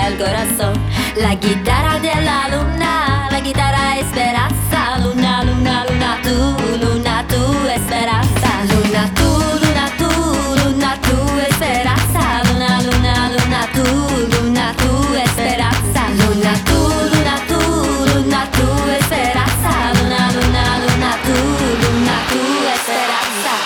mira el corazón. La guitarra de la luna, la guitarra esperanza. Luna, luna, luna tú esperanza. Luna tú, luna tú, luna tú esperanza. Luna, luna, luna tú esperanza. Luna tú, luna tú, luna tú esperanza. Luna, luna, luna tú esperanza.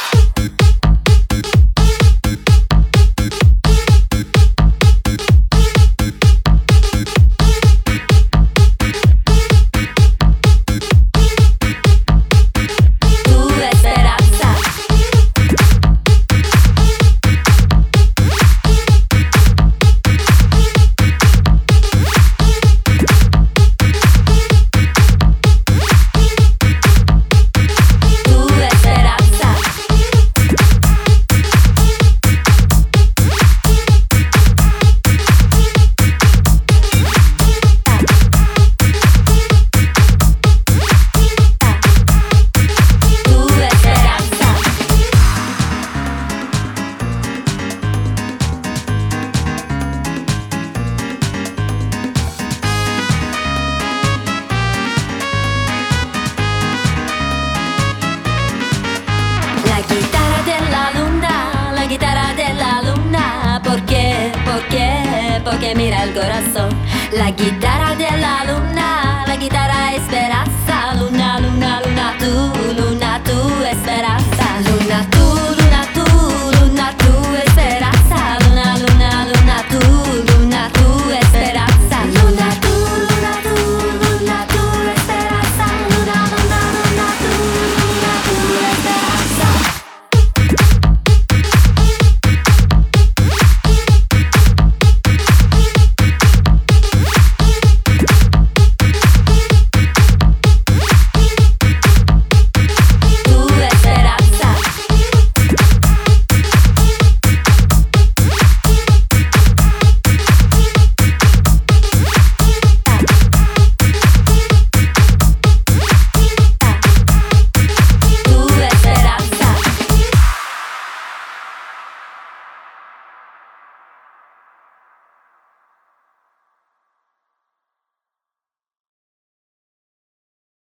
Guitarra de la luna, ¿por qué? ¿Por qué? Porque mira el corazón. La guitarra de la luna, la guitarra